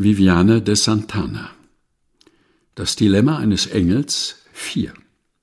Viviane de Santana. Das Dilemma eines Engels 4.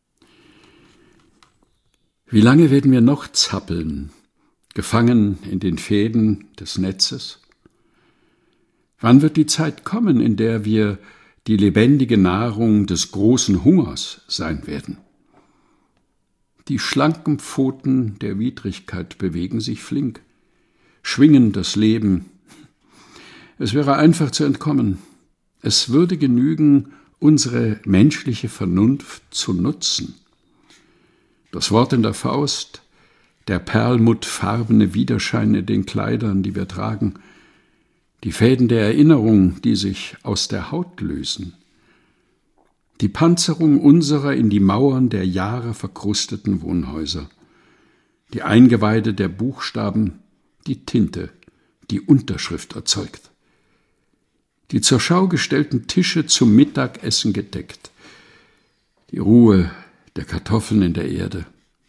Wie lange werden wir noch zappeln, gefangen in den Fäden des Netzes? Wann wird die Zeit kommen, in der wir die lebendige Nahrung des großen Hungers sein werden? Die schlanken Pfoten der Widrigkeit bewegen sich flink, schwingen das Leben. Es wäre einfach zu entkommen. Es würde genügen, unsere menschliche Vernunft zu nutzen. Das Wort in der Faust, der perlmuttfarbene Widerschein in den Kleidern, die wir tragen, die Fäden der Erinnerung, die sich aus der Haut lösen, die Panzerung unserer in die Mauern der Jahre verkrusteten Wohnhäuser, die Eingeweide der Buchstaben, die Tinte, die Unterschrift erzeugt, die zur Schau gestellten Tische zum Mittagessen gedeckt, die Ruhe der Kartoffeln in der Erde.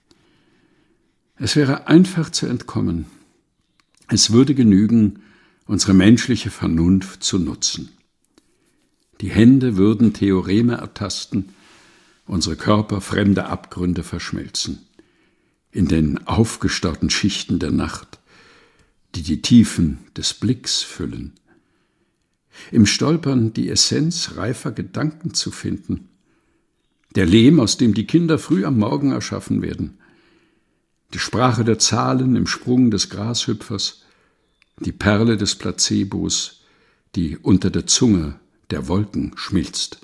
Es wäre einfach zu entkommen. Es würde genügen, unsere menschliche Vernunft zu nutzen. Die Hände würden Theoreme ertasten, unsere Körper fremde Abgründe verschmelzen, in den aufgestauten Schichten der Nacht, die die Tiefen des Blicks füllen. Im Stolpern die Essenz reifer Gedanken zu finden, der Lehm, aus dem die Kinder früh am Morgen erschaffen werden, die Sprache der Zahlen im Sprung des Grashüpfers, die Perle des Placebos, die unter der Zunge der Wolken schmilzt.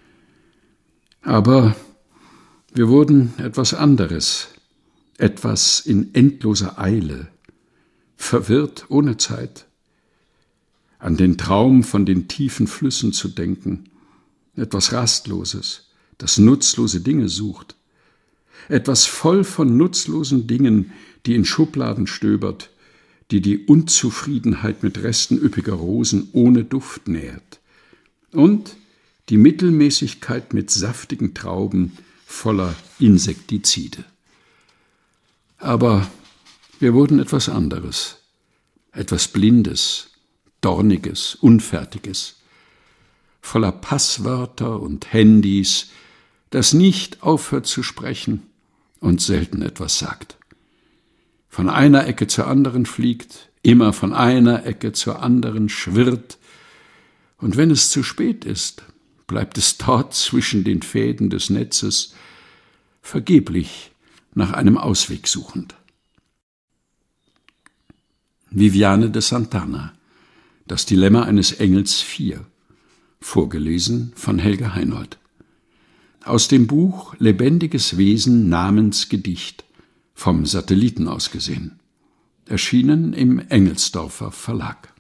Aber wir wurden etwas anderes, etwas in endloser Eile, verwirrt ohne Zeit, an den Traum von den tiefen Flüssen zu denken, etwas Rastloses, das nutzlose Dinge sucht, etwas voll von nutzlosen Dingen, die in Schubladen stöbert, die Unzufriedenheit mit Resten üppiger Rosen ohne Duft nährt und die Mittelmäßigkeit mit saftigen Trauben voller Insektizide. Aber wir wurden etwas anderes, etwas Blindes, Dorniges, Unfertiges, voller Passwörter und Handys, das nicht aufhört zu sprechen und selten etwas sagt. Von einer Ecke zur anderen fliegt, immer von einer Ecke zur anderen schwirrt, und wenn es zu spät ist, bleibt es dort zwischen den Fäden des Netzes, vergeblich nach einem Ausweg suchend. Viviane de Santana. Das Dilemma eines Engels 4. Vorgelesen von Helga Heinold. Aus dem Buch Lebendiges Wesen namens Gedicht, vom Satelliten aus gesehen. Erschienen im Engelsdorfer Verlag.